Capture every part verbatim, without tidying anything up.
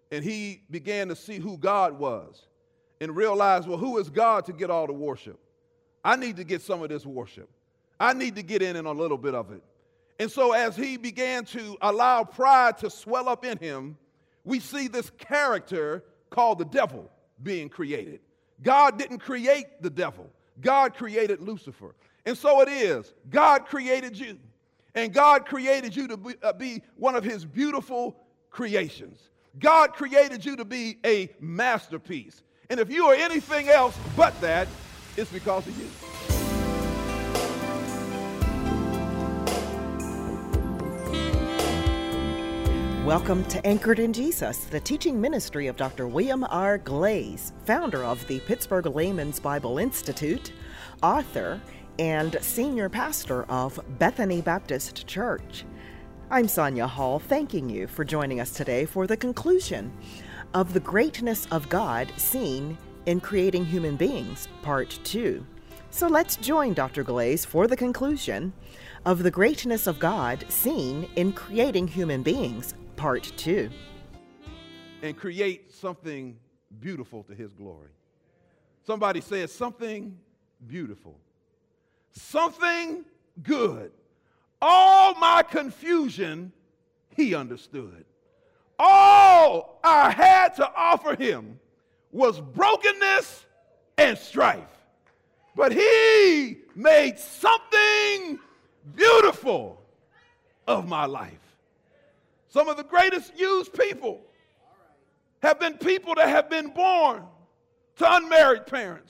and he began to see who God was and realized, well, who is God to get all the worship? I need to get some of this worship. I need to get in on a little bit of it. And so as he began to allow pride to swell up in him, we see this character called the devil being created. God didn't create the devil. God created Lucifer. And so it is. God created you. And God created you to be, uh, be one of his beautiful creations. God created you to be a masterpiece. And if you are anything else but that, it's because of you. Welcome to Anchored in Jesus, the teaching ministry of Doctor William R. Glaze, founder of the Pittsburgh Layman's Bible Institute, author, and senior pastor of Bethany Baptist Church. I'm Sonia Hall, thanking you for joining us today for the conclusion of The Greatness of God Seen in Creating Human Beings, Part two. So let's join Doctor Glaze for the conclusion of The Greatness of God Seen in Creating Human Beings, Part two. And create something beautiful to his glory. Somebody says something beautiful. Something good. All my confusion, he understood. All I had to offer him was brokenness and strife. But he made something beautiful of my life. Some of the greatest used people have been people that have been born to unmarried parents.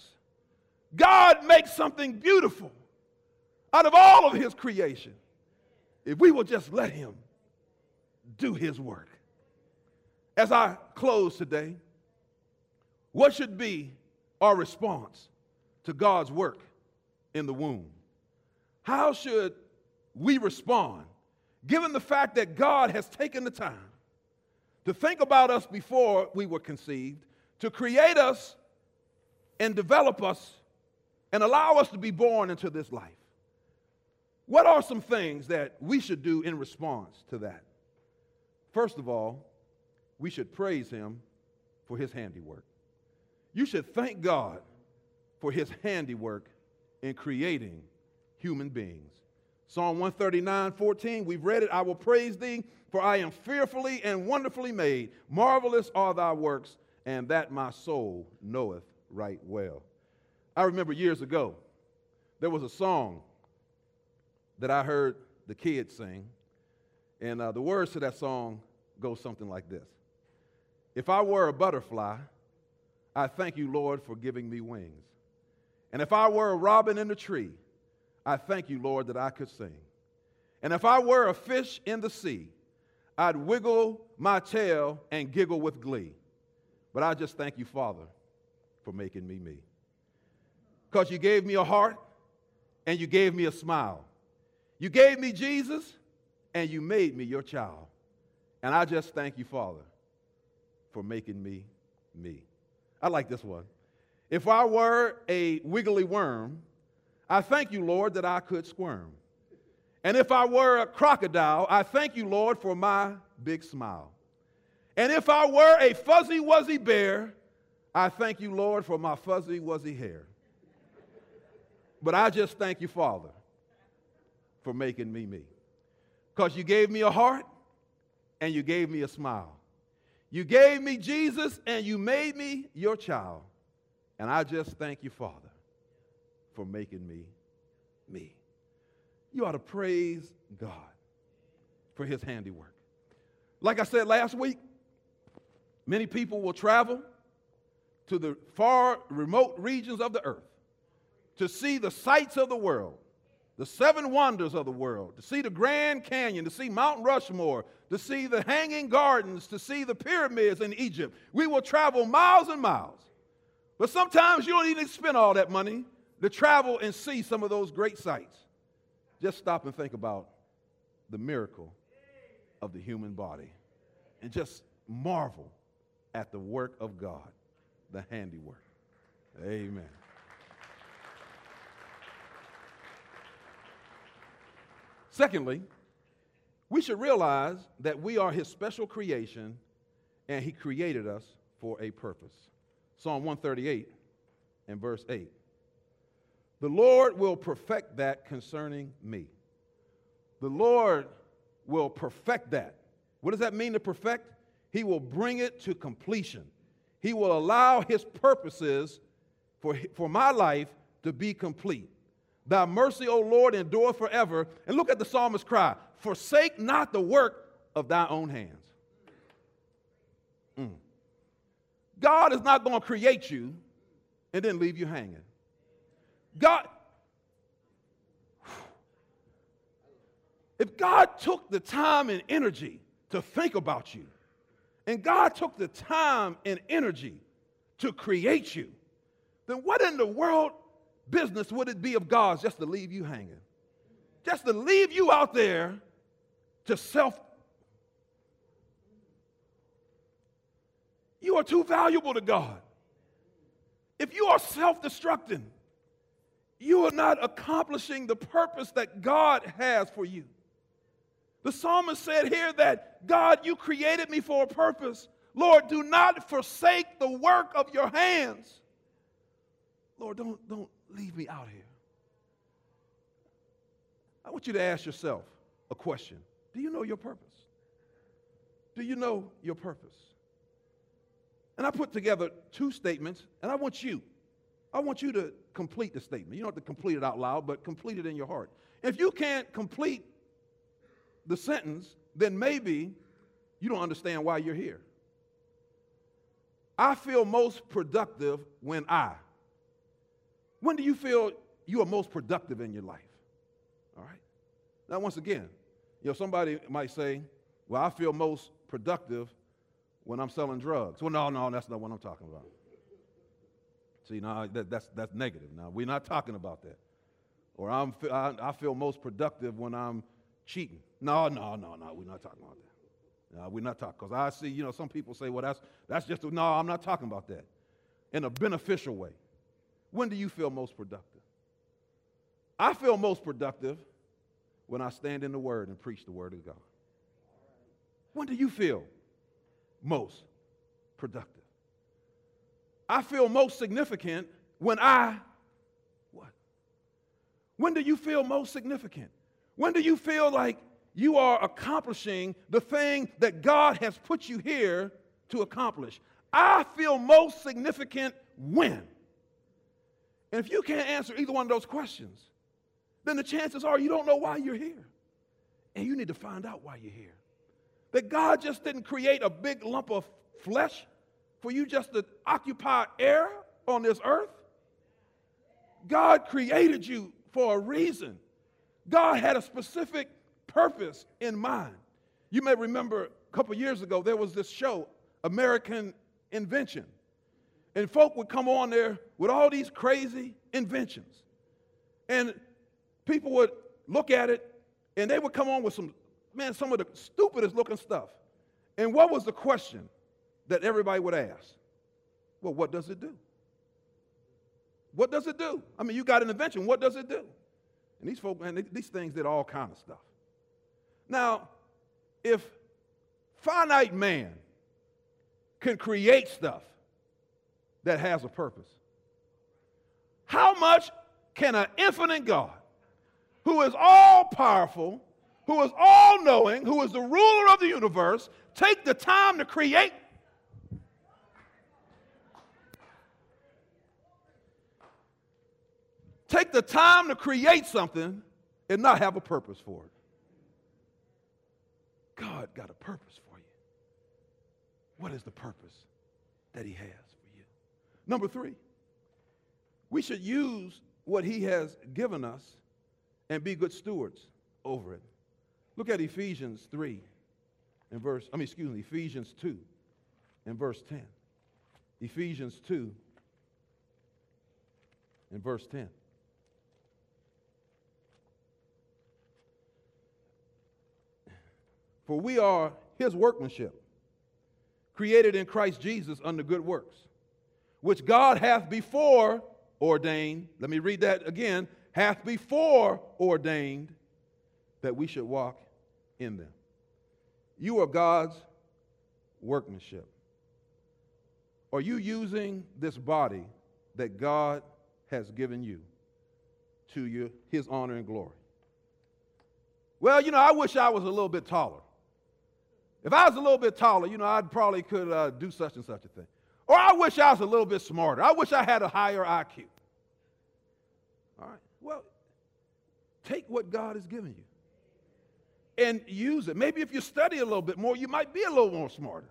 God makes something beautiful out of all of his creation if we will just let him do his work. As I close today, what should be our response to God's work in the womb? How should we respond, given the fact that God has taken the time to think about us before we were conceived, to create us and develop us and allow us to be born into this life? What are some things that we should do in response to that? First of all, we should praise him for his handiwork. You should thank God for his handiwork in creating human beings. Psalm one thirty-nine, fourteen, we've read it. I will praise thee, for I am fearfully and wonderfully made. Marvelous are thy works, and that my soul knoweth right well. I remember years ago, there was a song that I heard the kids sing, and uh, the words to that song go something like this. If I were a butterfly, I thank you, Lord, for giving me wings. And if I were a robin in the tree, I thank you, Lord, that I could sing. And if I were a fish in the sea, I'd wiggle my tail and giggle with glee. But I just thank you, Father, for making me me. Because you gave me a heart and you gave me a smile. You gave me Jesus and you made me your child. And I just thank you, Father, for making me me. I like this one. If I were a wiggly worm, I thank you, Lord, that I could squirm. And if I were a crocodile, I thank you, Lord, for my big smile. And if I were a fuzzy wuzzy bear, I thank you, Lord, for my fuzzy wuzzy hair. But I just thank you, Father, for making me me. Because you gave me a heart and you gave me a smile. You gave me Jesus and you made me your child. And I just thank you, Father, for making me me. You ought to praise God for his handiwork. Like I said last week, many people will travel to the far remote regions of the earth to see the sights of the world, the seven wonders of the world, to see the Grand Canyon, to see Mount Rushmore, to see the Hanging Gardens, to see the pyramids in Egypt. We will travel miles and miles. But sometimes you don't even spend all that money to travel and see some of those great sights. Just stop and think about the miracle of the human body and just marvel at the work of God, the handiwork. Amen. Secondly, we should realize that we are his special creation and he created us for a purpose. Psalm one thirty-eight and verse eight. The Lord will perfect that concerning me. The Lord will perfect that. What does that mean to perfect? He will bring it to completion. He will allow his purposes for, for my life to be complete. Thy mercy, O Lord, endure forever. And look at the psalmist's cry. Forsake not the work of thy own hands. Mm. God is not going to create you and then leave you hanging. God, if God took the time and energy to think about you, and God took the time and energy to create you, then what in the world business would it be of God's just to leave you hanging? Just to leave you out there to self. You are too valuable to God. If you are self-destructing, you are not accomplishing the purpose that God has for you. The psalmist said here that, God, you created me for a purpose. Lord, do not forsake the work of your hands. Lord, don't, don't leave me out here. I want you to ask yourself a question. Do you know your purpose? Do you know your purpose? And I put together two statements, and I want you, I want you to complete the statement. You don't have to complete it out loud, but complete it in your heart. If you can't complete the sentence, then maybe you don't understand why you're here. I feel most productive when I. When do you feel you are most productive in your life? All right. Now, once again, you know, somebody might say, well, I feel most productive when I'm selling drugs. Well, no, no, that's not what I'm talking about. See, now that, that's, that's negative. Now, we're not talking about that. Or I'm, I, I feel most productive when I'm cheating. No, no, no, no, we're not talking about that. No, we're not talking, because I see, you know, some people say, well, that's, that's just, a, no, I'm not talking about that. In a beneficial way. When do you feel most productive? I feel most productive when I stand in the Word and preach the Word of God. When do you feel most productive? I feel most significant when I, what? When do you feel most significant? When do you feel like you are accomplishing the thing that God has put you here to accomplish? I feel most significant when. And if you can't answer either one of those questions, then the chances are you don't know why you're here. And you need to find out why you're here. That God just didn't create a big lump of flesh for you just to occupy air on this earth. God created you for a reason. God had a specific purpose in mind. You may remember a couple years ago, there was this show, American Invention. And folk would come on there with all these crazy inventions. And people would look at it, and they would come on with some, man, some of the stupidest looking stuff. And what was the question that everybody would ask? Well, what does it do? What does it do? I mean, you got an invention. What does it do? And these folk, man, these things did all kind of stuff. Now, if finite man can create stuff that has a purpose, how much can an infinite God, who is all powerful, who is all knowing, who is the ruler of the universe, take the time to create? Take the time to create something and not have a purpose for it. God got a purpose for you. What is the purpose that he has for you? Number three, we should use what he has given us and be good stewards over it. Look at Ephesians three and verse, I mean, excuse me, Ephesians two and verse ten. Ephesians two and verse ten. For we are his workmanship, created in Christ Jesus unto good works, which God hath before ordained, let me read that again, hath before ordained that we should walk in them. You are God's workmanship. are you using this body that God has given you to your, his honor and glory? Well, you know, I wish I was a little bit taller. If I was a little bit taller, you know, I probably could uh, do such and such a thing. Or I wish I was a little bit smarter. I wish I had a higher I Q. All right. Well, take what God has given you and use it. Maybe if you study a little bit more, you might be a little more smarter.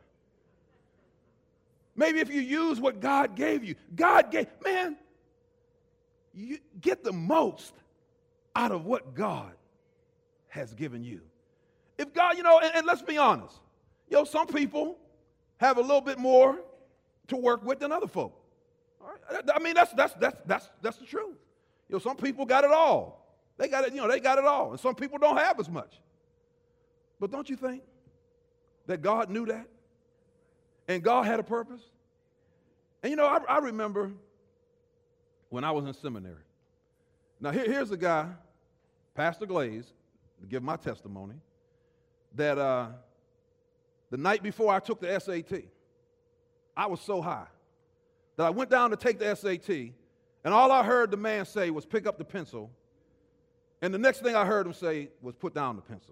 Maybe if you use what God gave you. God gave, man, you get the most out of what God has given you. If God, you know, and, and let's be honest, you know, some people have a little bit more to work with than other folk. All right? I mean, that's that's that's that's that's the truth. You know, some people got it all. They got it, you know, they got it all. And some people don't have as much. But don't you think that God knew that? And God had a purpose? And you know, I, I remember when I was in seminary. Now, here, here's a guy, Pastor Glaze, to give my testimony, that uh, the night before I took the S A T, I was so high that I went down to take the S A T, and all I heard the man say was pick up the pencil, and the next thing I heard him say was put down the pencil.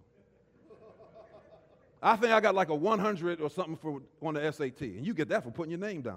I think I got like a one hundred or something for on the S A T, and you get that for putting your name down.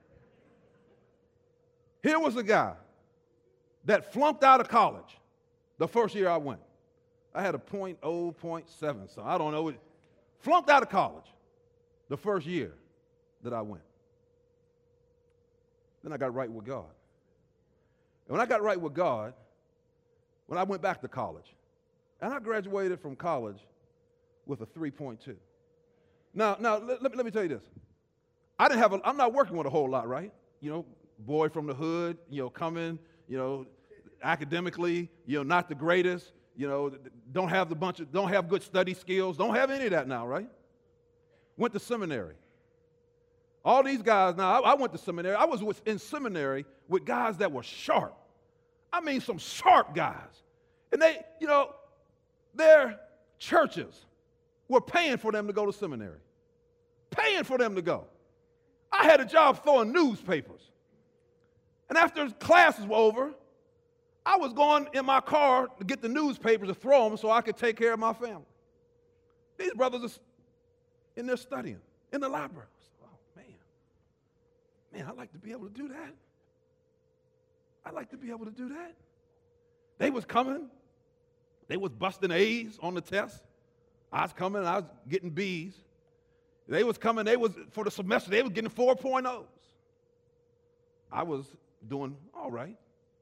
Here was a guy that flunked out of college the first year I went. I had a point oh point seven, so I don't know. Flunked out of college the first year that I went. Then I got right with God. And when I got right with God, when I went back to college, and I graduated from college with a three point two. Now, now let, let, me, let me tell you this. I didn't have a, I'm not working with a whole lot, right? You know, boy from the hood, you know, coming, you know, academically, you know, not the greatest, you know, don't have the bunch of, don't have good study skills, don't have any of that now, right? Went to seminary. All these guys, now I, I went to seminary, I was with, in seminary with guys that were sharp. I mean some sharp guys. And they, you know, their churches were paying for them to go to seminary. Paying for them to go. I had a job throwing newspapers. And after classes were over, I was going in my car to get the newspapers to throw them so I could take care of my family. These brothers are in there studying, in the library. I said, oh, man. Man, I'd like to be able to do that. I'd like to be able to do that. They was coming. They was busting A's on the test. I was coming and I was getting B's. They was coming, they was, for the semester, they was getting four point ohs. I was doing all right.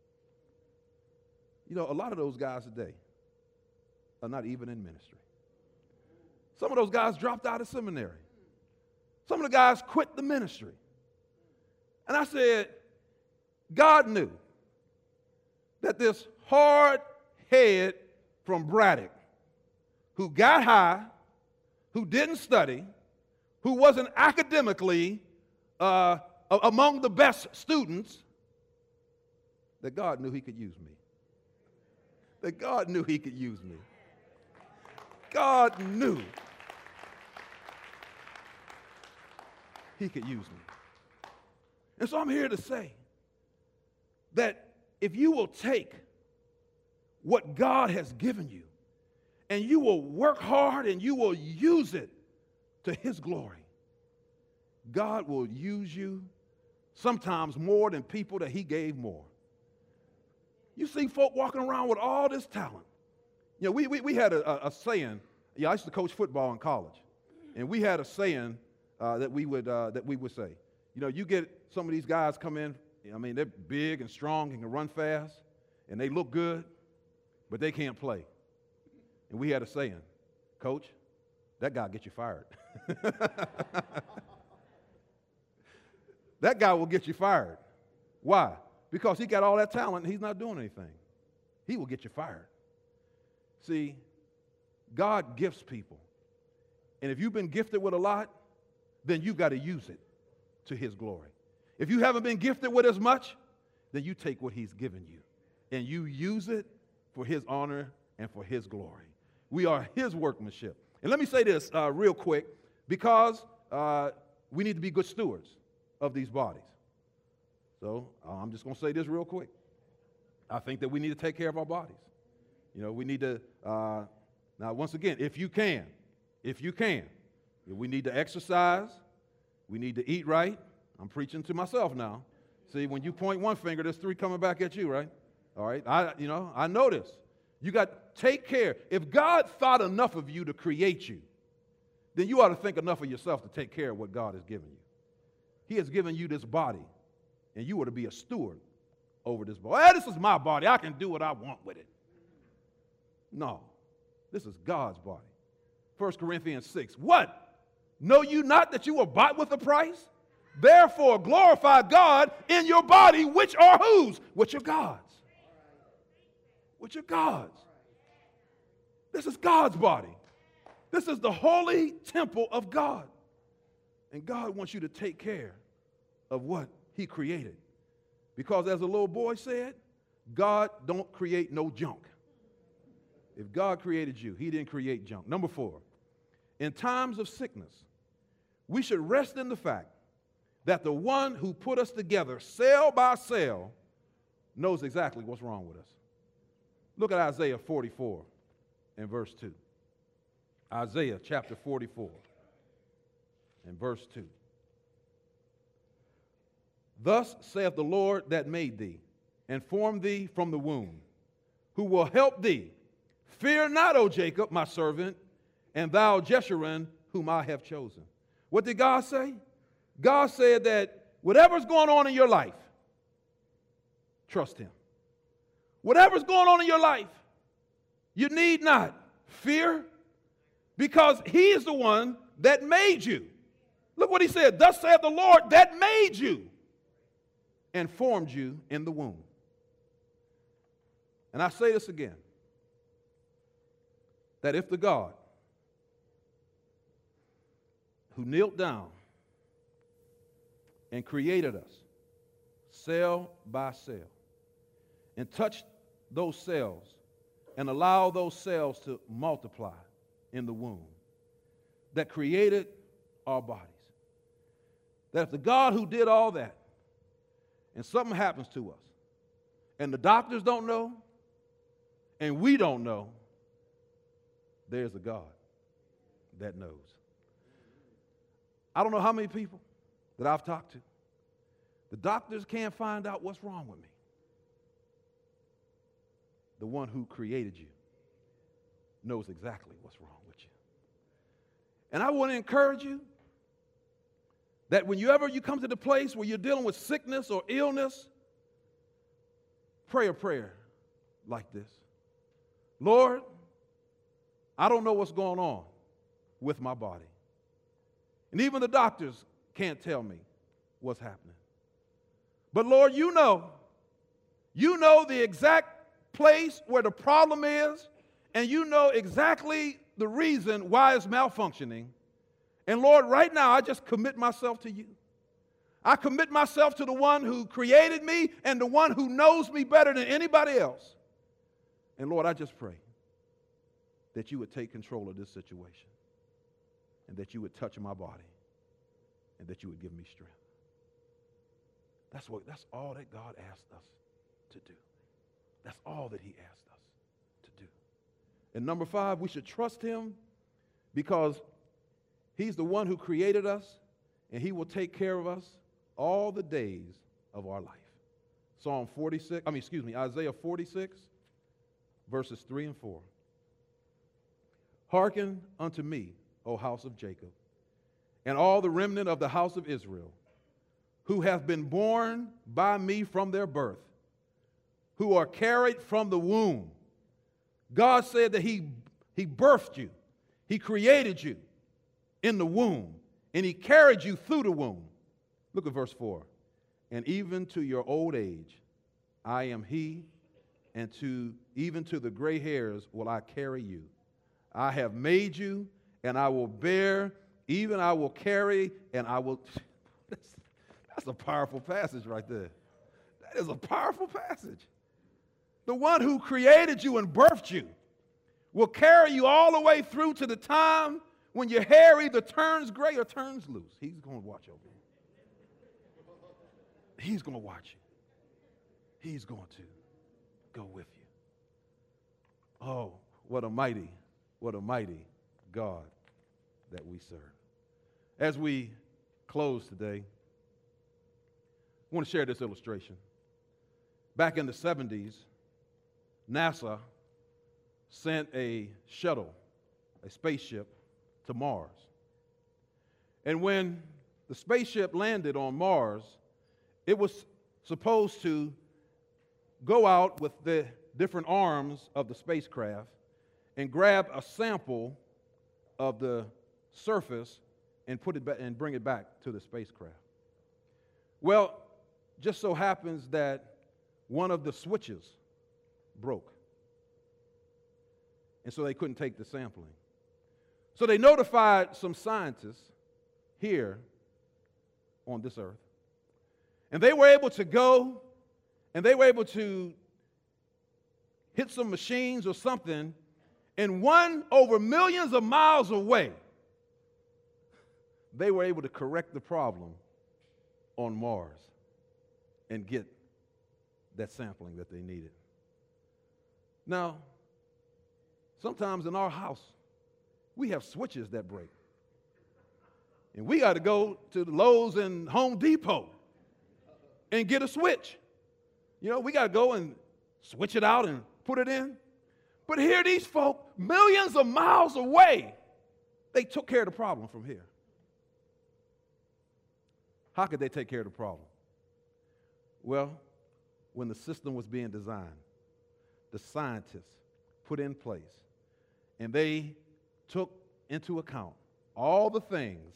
You know, a lot of those guys today are not even in ministry. Some of those guys dropped out of seminary. Some of the guys quit the ministry. And I said, God knew that this hard head from Braddock, who got high, who didn't study, who wasn't academically uh, among the best students, that God knew he could use me. That God knew he could use me. God knew he could use me. And so I'm here to say that if you will take what God has given you and you will work hard and you will use it to his glory, God will use you sometimes more than people that he gave more. You see folk walking around with all this talent. You know, we, we, we had a, a, a saying. Yeah, I used to coach football in college. And we had a saying uh, that, we would, uh, that we would say. You know, you get some of these guys come in, I mean, they're big and strong and can run fast, and they look good, but they can't play. And we had a saying, Coach, that guy will get you fired. That guy will get you fired. Why? Because he got all that talent and he's not doing anything. He will get you fired. See, God gifts people. And if you've been gifted with a lot, then you've got to use it to his glory. If you haven't been gifted with as much, then you take what he's given you and you use it for his honor and for his glory. We are his workmanship. And let me say this uh, real quick, because uh, we need to be good stewards of these bodies. So uh, I'm just going to say this real quick. I think that we need to take care of our bodies. You know, we need to, uh, now once again, if you can, if you can, we need to exercise. We need to eat right. I'm preaching to myself now. See, when you point one finger, there's three coming back at you, right? All right, I, you know, I know this. You got to take care. If God thought enough of you to create you, then you ought to think enough of yourself to take care of what God has given you. He has given you this body, and you are to be a steward over this body. Hey, this is my body. I can do what I want with it. No, this is God's body. First Corinthians six. What? Know you not that you were bought with a price? Therefore glorify God in your body, which are whose? Which are God's. Which are God's. This is God's body. This is the holy temple of God. And God wants you to take care of what he created. Because as a little boy said, God don't create no junk. If God created you, he didn't create junk. Number four, in times of sickness, we should rest in the fact that the one who put us together cell by cell knows exactly what's wrong with us. Look at Isaiah forty-four and verse two. Isaiah chapter forty-four and verse two. Thus saith the Lord that made thee and formed thee from the womb, who will help thee. Fear not, O Jacob, my servant, and thou Jeshurun, whom I have chosen. What did God say? God said that whatever's going on in your life, trust him. Whatever's going on in your life, you need not fear, because he is the one that made you. Look what he said. Thus saith the Lord that made you and formed you in the womb. And I say this again, that if the God who knelt down and created us cell by cell and touched those cells and allowed those cells to multiply in the womb, that created our bodies, that if the God who did all that and something happens to us and the doctors don't know and we don't know, there's a God that knows. I don't know how many people that I've talked to. The doctors can't find out what's wrong with me. The one who created you knows exactly what's wrong with you. And I want to encourage you that whenever you come to the place where you're dealing with sickness or illness, pray a prayer like this. Lord, I don't know what's going on with my body. And even the doctors can't tell me what's happening. But Lord, you know, you know the exact place where the problem is, and you know exactly the reason why it's malfunctioning. And Lord, right now, I just commit myself to you. I commit myself to the one who created me and the one who knows me better than anybody else. And Lord, I just pray that you would take control of this situation and that you would touch my body and that you would give me strength. That's what, that's all that God asked us to do. That's all that he asked us to do. And number five, we should trust him because he's the one who created us and he will take care of us all the days of our life. Psalm forty-six, I mean, excuse me, Isaiah forty-six, verses three and four. Hearken unto me, O house of Jacob, and all the remnant of the house of Israel, who have been born by me from their birth, who are carried from the womb. God said that he, he birthed you. He created you in the womb, and he carried you through the womb. Look at verse four. And even to your old age, I am he, and to even to the gray hairs will I carry you. I have made you, and I will bear, even I will carry, and I will... That's, that's a powerful passage right there. That is a powerful passage. The one who created you and birthed you will carry you all the way through to the time when your hair either turns gray or turns loose. He's going to watch over you. he's going to watch you. He's going to go with you. Oh, what a mighty, what a mighty God that we serve. As we close today, I want to share this illustration. Back in the seventies, NASA sent a shuttle, a spaceship, to Mars. And when the spaceship landed on Mars, it was supposed to go out with the different arms of the spacecraft and grab a sample of the surface and put it back and bring it back to the spacecraft. Well, just so happens that one of the switches broke, and so they couldn't take the sampling. So they notified some scientists here on this earth, and they were able to go and they were able to hit some machines or something, and one over millions of miles away, they were able to correct the problem on Mars and get that sampling that they needed. Now, sometimes in our house, we have switches that break. And we got to go to the Lowe's and Home Depot and get a switch. You know, we got to go and switch it out and put it in. But here these folk, millions of miles away, they took care of the problem from here. How could they take care of the problem? Well, when the system was being designed, the scientists put in place, and they took into account all the things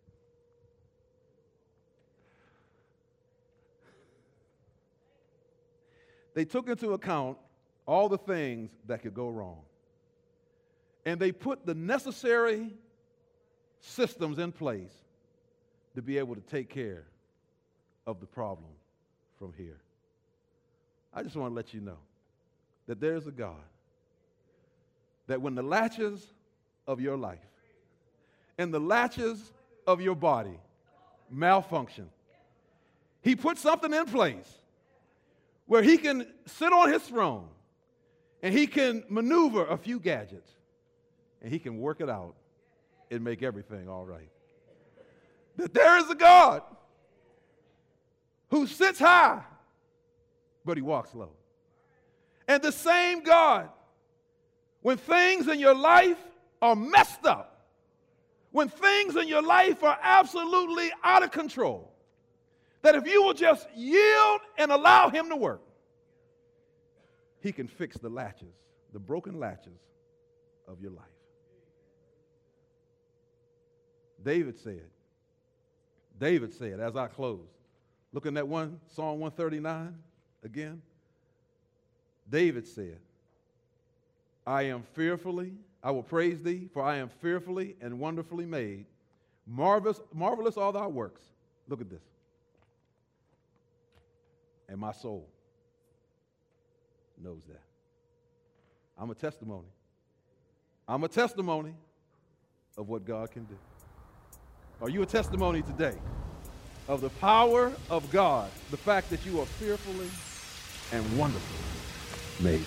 they took into account all the things that could go wrong. And they put the necessary systems in place to be able to take care of the problem from here. I just want to let you know that there's a God that when the latches of your life and the latches of your body malfunction, he put something in place where he can sit on his throne and he can maneuver a few gadgets and he can work it out and make everything all right. That there is a God who sits high, but he walks low. And the same God, when things in your life are messed up, when things in your life are absolutely out of control, that if you will just yield and allow him to work, he can fix the latches, the broken latches of your life. David said, David said, as I close, looking at one, Psalm one thirty-nine again, David said, I am fearfully, I will praise thee, for I am fearfully and wonderfully made. Marvelous, marvelous are thy works. Look at this. And my soul knows that. I'm a testimony. I'm a testimony of what God can do. Are you a testimony today of the power of God, the fact that you are fearfully and wonderfully made?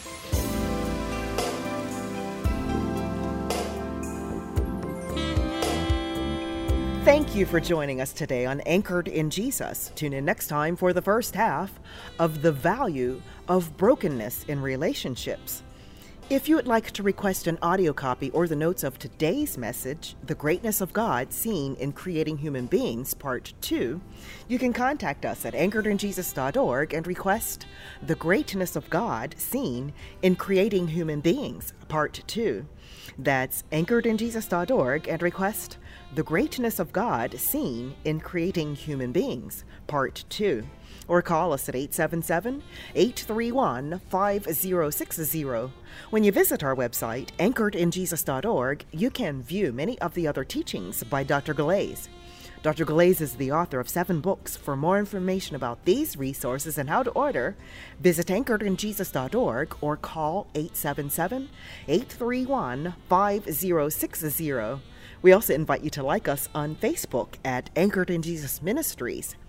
Thank you for joining us today on Anchored in Jesus. Tune in next time for the first half of The Value of Brokenness in Relationships. If you would like to request an audio copy or the notes of today's message, The Greatness of God Seen in Creating Human Beings, Part two, you can contact us at anchored in jesus dot org and request The Greatness of God Seen in Creating Human Beings, Part two. That's anchored in jesus dot org and request The Greatness of God Seen in Creating Human Beings, Part two. Or call us at eight seven seven, eight three one, five zero six zero. When you visit our website, anchored in jesus dot org, you can view many of the other teachings by Doctor Galais. Doctor Galais is the author of seven books. For more information about these resources and how to order, visit anchored in jesus dot org or call eight seven seven, eight three one, five zero six zero. We also invite you to like us on Facebook at Anchored in Jesus Ministries.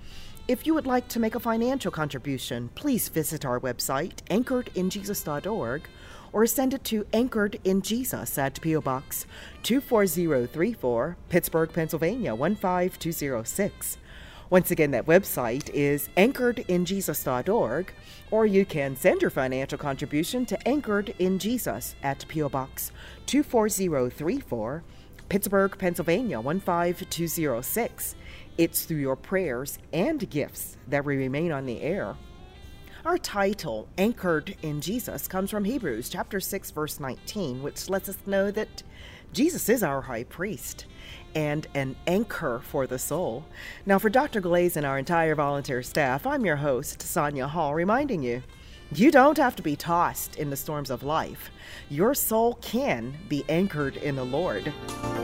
If you would like to make a financial contribution, please visit our website, anchored in jesus dot org, or send it to Anchored in Jesus at P O. Box two four zero three four, Pittsburgh, Pennsylvania one five two zero six. Once again, that website is anchored in jesus dot org, or you can send your financial contribution to Anchored in Jesus at P O. Box two four zero three four, Pittsburgh, Pennsylvania one five two zero six. It's through your prayers and gifts that we remain on the air. Our title, Anchored in Jesus, comes from Hebrews chapter six, verse nineteen, which lets us know that Jesus is our high priest and an anchor for the soul. Now, for Doctor Glaze and our entire volunteer staff, I'm your host, Sonia Hall, reminding you, you don't have to be tossed in the storms of life. Your soul can be anchored in the Lord.